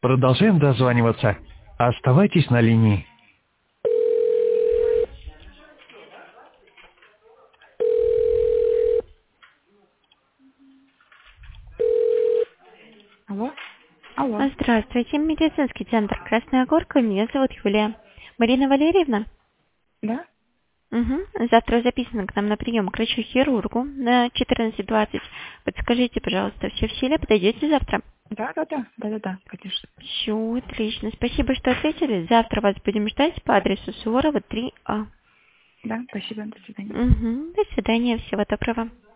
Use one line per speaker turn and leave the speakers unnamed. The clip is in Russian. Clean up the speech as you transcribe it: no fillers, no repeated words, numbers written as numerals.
Продолжаем дозваниваться. Оставайтесь на линии.
Алло? Алло.
Здравствуйте, медицинский центр Красная Горка. Меня зовут Юлия. Марина Валерьевна?
Да?
Угу. Завтра записано к нам на прием к врачу-хирургу на 14:20. Подскажите, пожалуйста, все в силе? Подойдете завтра?
Да, конечно.
Все, отлично. Спасибо, что ответили. Завтра вас будем ждать по адресу Суворова, 3А.
Да, спасибо, до свидания.
Угу. До свидания, всего доброго.